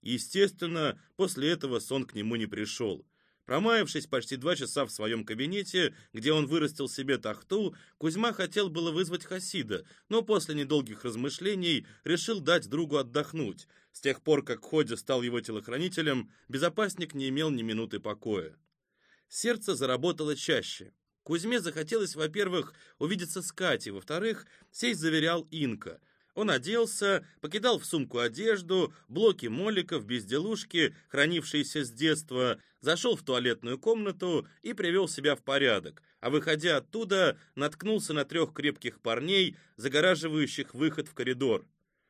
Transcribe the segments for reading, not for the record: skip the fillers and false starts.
Естественно, после этого сон к нему не пришел. Промаявшись почти 2 часа в своем кабинете, где он вырастил себе тахту, Кузьма хотел было вызвать Хасида, но после недолгих размышлений решил дать другу отдохнуть. С тех пор, как Ходя стал его телохранителем, безопасник не имел ни минуты покоя. Сердце заработало чаще. Кузьме захотелось, во-первых, увидеться с Катей, во-вторых, сесть заверял Инка. Он оделся, покидал в сумку одежду, блоки моликов, безделушки, хранившиеся с детства, зашел в туалетную комнату и привел себя в порядок, а выходя оттуда, наткнулся на 3 крепких парней, загораживающих выход в коридор.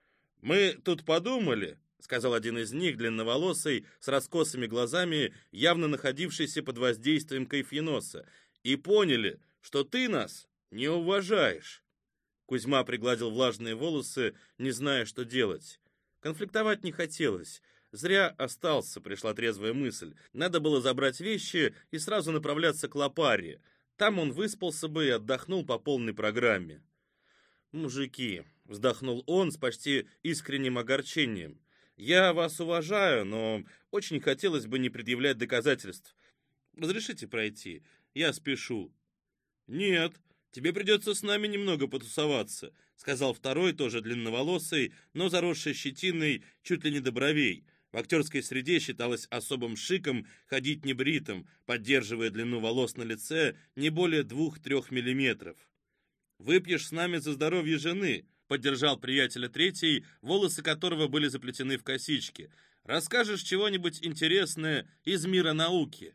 «Мы тут подумали», — сказал один из них, длинноволосый, с раскосыми глазами, явно находившийся под воздействием кайфеноса, «и поняли, что ты нас не уважаешь». Кузьма пригладил влажные волосы, не зная, что делать. Конфликтовать не хотелось. Зря остался, пришла трезвая мысль. Надо было забрать вещи и сразу направляться к Лопаре. Там он выспался бы и отдохнул по полной программе. «Мужики», — вздохнул он с почти искренним огорчением, «я вас уважаю, но очень хотелось бы не предъявлять доказательств. Разрешите пройти? Я спешу». «Нет, тебе придется с нами немного потусоваться», — сказал второй, тоже длинноволосый, но заросший щетиной чуть ли не до бровей. В актерской среде считалось особым шиком ходить небритым, поддерживая длину волос на лице не более 2-3 миллиметров. «Выпьешь с нами за здоровье жены», — поддержал приятеля третий, волосы которого были заплетены в косички. «Расскажешь чего-нибудь интересное из мира науки».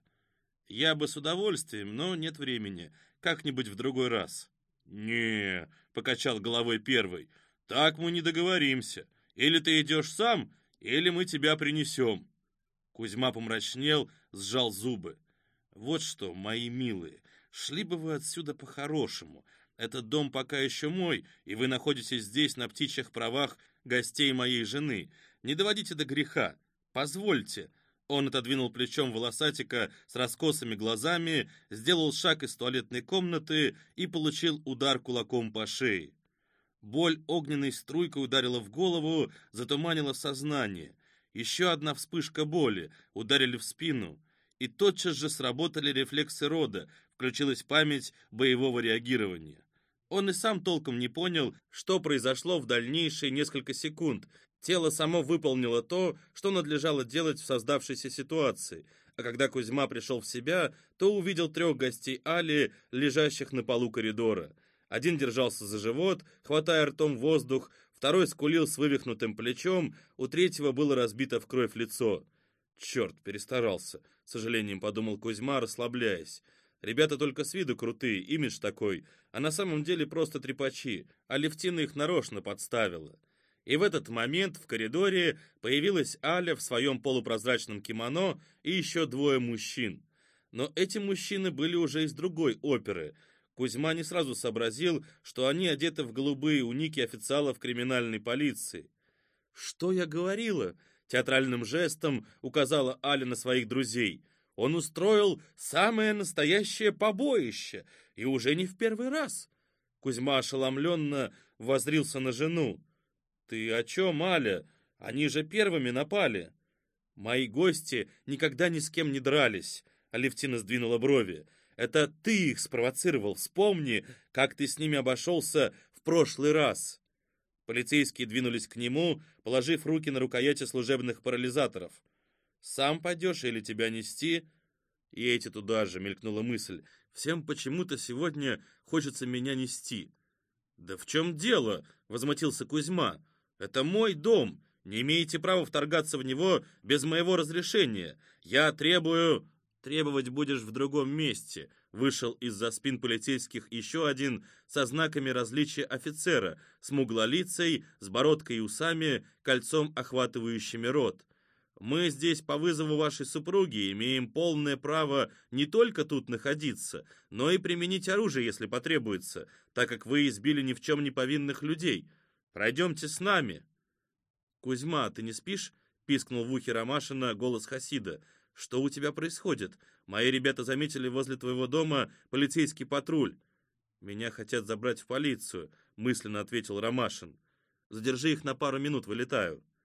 «Я бы с удовольствием, но нет времени. Как-нибудь в другой раз». «Не», — покачал головой первый, — «так мы не договоримся. Или ты идешь сам, или мы тебя принесем». Кузьма помрачнел, сжал зубы. «Вот что, мои милые, шли бы вы отсюда по-хорошему. Этот дом пока еще мой, и вы находитесь здесь на птичьих правах гостей моей жены. Не доводите до греха. Позвольте». Он отодвинул плечом волосатика с раскосыми глазами, сделал шаг из туалетной комнаты и получил удар кулаком по шее. Боль огненной струйкой ударила в голову, затуманила сознание. Еще одна вспышка боли, ударили в спину. И тотчас же сработали рефлексы рода, включилась память боевого реагирования. Он и сам толком не понял, что произошло в дальнейшие несколько секунд. Тело само выполнило то, что надлежало делать в создавшейся ситуации, а когда Кузьма пришел в себя, то увидел 3 гостей Али, лежащих на полу коридора. Один держался за живот, хватая ртом воздух, второй скулил с вывихнутым плечом, у третьего было разбито в кровь лицо. «Черт, перестарался», — с сожалением подумал Кузьма, расслабляясь. «Ребята только с виду крутые, имидж такой, а на самом деле просто трепачи, а Левтина их нарочно подставила». И в этот момент в коридоре появилась Аля в своем полупрозрачном кимоно и еще 2 мужчин. Но эти мужчины были уже из другой оперы. Кузьма не сразу сообразил, что они одеты в голубые уники официалов криминальной полиции. «Что я говорила?» — театральным жестом указала Аля на своих друзей. «Он устроил самое настоящее побоище, и уже не в первый раз». Кузьма ошеломленно воззрился на жену. «Ты о чем, Аля? Они же первыми напали». «Мои гости никогда ни с кем не дрались», — Алевтина сдвинула брови. «Это ты их спровоцировал. Вспомни, как ты с ними обошелся в прошлый раз». Полицейские двинулись к нему, положив руки на рукояти служебных парализаторов. «Сам пойдешь или тебя нести?» И эти туда же, мелькнула мысль. «Всем почему-то сегодня хочется меня нести». «Да в чем дело?» — возмутился Кузьма. «Это мой дом. Не имеете права вторгаться в него без моего разрешения. Я требую...» «Требовать будешь в другом месте», — вышел из-за спин полицейских еще один со знаками различия офицера, смуглолицей, с бородкой и усами, кольцом охватывающими рот. «Мы здесь по вызову вашей супруги имеем полное право не только тут находиться, но и применить оружие, если потребуется, так как вы избили ни в чем не повинных людей. Пройдемте с нами». «Кузьма, ты не спишь?» — пискнул в ухе Ромашина голос Хасида. «Что у тебя происходит? Мои ребята заметили возле твоего дома полицейский патруль». «Меня хотят забрать в полицию», — мысленно ответил Ромашин. «Задержи их на пару минут, вылетаю».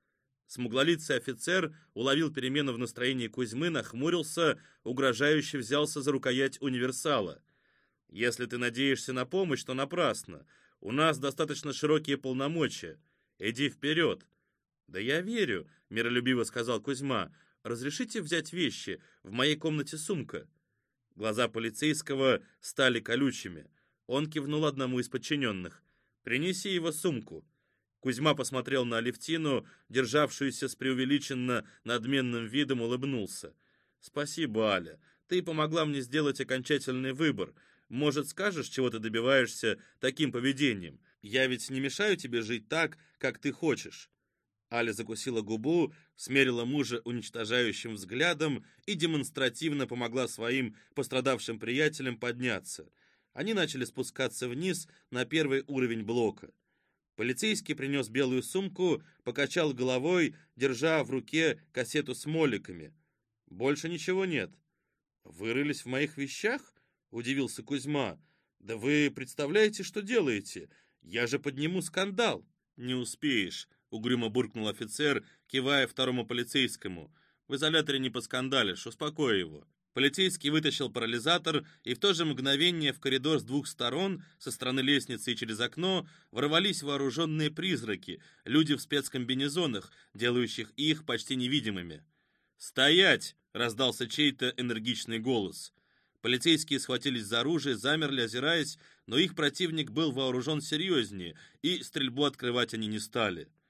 Смуглолицый офицер уловил перемену в настроении Кузьмы, нахмурился, угрожающе взялся за рукоять универсала. «Если ты надеешься на помощь, то напрасно. У нас достаточно широкие полномочия. Иди вперед». «Да я верю», — миролюбиво сказал Кузьма. «Разрешите взять вещи? В моей комнате сумка». Глаза полицейского стали колючими. Он кивнул одному из подчиненных. «Принеси его сумку». Кузьма посмотрел на Алевтину, державшуюся с преувеличенно надменным видом, улыбнулся. «Спасибо, Аля. Ты помогла мне сделать окончательный выбор. Может, скажешь, чего ты добиваешься таким поведением? Я ведь не мешаю тебе жить так, как ты хочешь». Аля закусила губу, смерила мужа уничтожающим взглядом и демонстративно помогла своим пострадавшим приятелям подняться. Они начали спускаться вниз на первый уровень блока. Полицейский принес белую сумку, покачал головой, держа в руке кассету с моликами. «Больше ничего нет». «Вы рылись в моих вещах?» — удивился Кузьма. «Да вы представляете, что делаете? Я же подниму скандал». «Не успеешь», — угрюмо буркнул офицер, кивая второму полицейскому. «В изоляторе не поскандалишь, успокой его». Полицейский вытащил парализатор, и в то же мгновение в коридор с двух сторон, со стороны лестницы и через окно, ворвались вооруженные призраки, люди в спецкомбинезонах, делающих их почти невидимыми. «Стоять!» — раздался чей-то энергичный голос. Полицейские схватились за оружие, замерли, озираясь, но их противник был вооружен серьезнее, и стрельбу открывать они не стали.